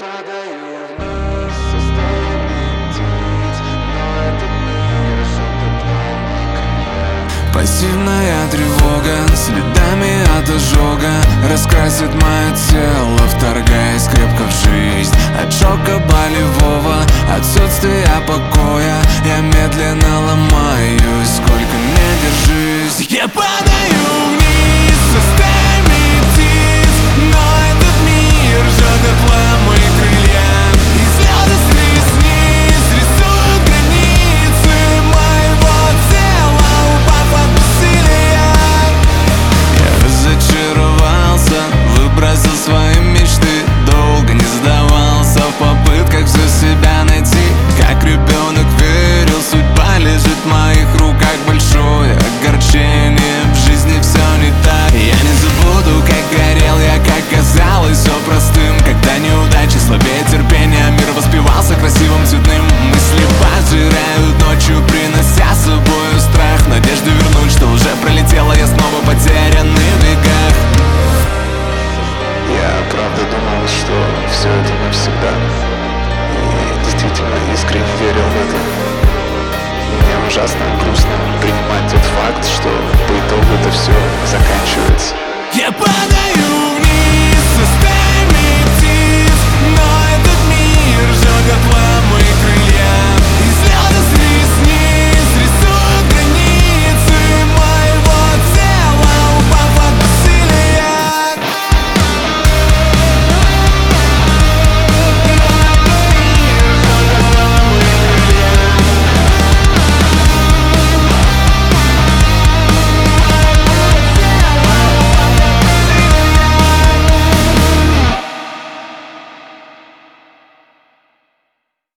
падаю вниз, состояние птиц, но этот мир жжет от лампы. Пассивная тревога следами от ожога раскрасит мое тело, вторгаясь крепко в жизнь. От шока болевого, отсутствия покоя я медленно ломаюсь, сколько не держись. Я падаю вниз со стаями птиц, но этот мир жжет дотла мои крылья. И звезды снизь рисуют границы моего тела, упав от бессилия. Я разочаровался, выбросил свои мечты, долго не сдавался в попытках все себя найти. Как ребенок верил, судьба лежит в моих руках, большое огорчение, в жизни все не так. Я не забуду, как горел я, как казалось все простым, когда неудачи слабее терпения, мир воспевался красивым цветным. Мысли пожирают ночью, принося с собою страх, надежду вернуть, что уже пролетело, я снова потерянный в веках. Я правда думал, что все это навсегда, и действительно искренне верил в это. Мне ужасно грустно принимать тот факт, что по итогу это все заканчивается. Я падаю